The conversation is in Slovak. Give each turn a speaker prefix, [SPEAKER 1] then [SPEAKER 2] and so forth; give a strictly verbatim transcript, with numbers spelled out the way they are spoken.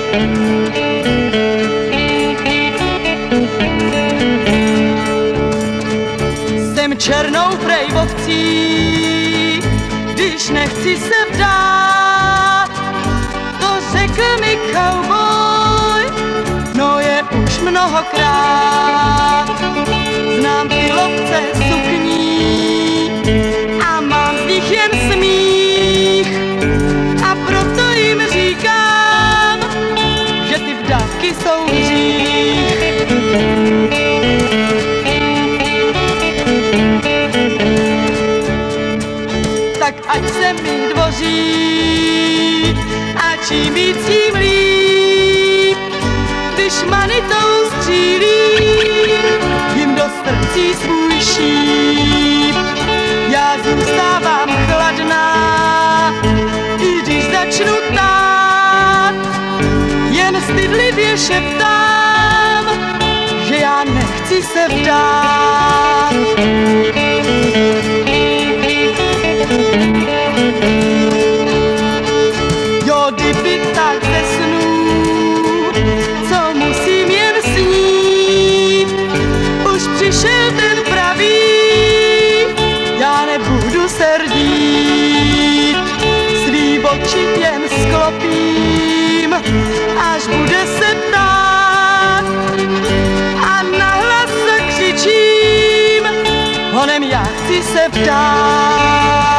[SPEAKER 1] Jsem černou prejvovcí, když nechci se vdát. To řekl mi cowboy, no je už mnohokrát. Znám ty lovce sukní a mám z nich jen smích. A proto jim říkám, že ty vdávky jsou hřích. Tak ať se mi dvoří a čím víc tím líp. Když manitou střílí, jim do srdcí svůj šíp. Já zůstávám chladná, i když začnu tát. Jen stydlivě šeptám, že já nechci se vdát. Jo, kdyby tak ze snů, co musím jen snít, už přišel ten pravý, já nebudu se rdít. Svý oči jen sklopím, až bude se ptát, a nahlas zakřičím, honem já chci se vdát.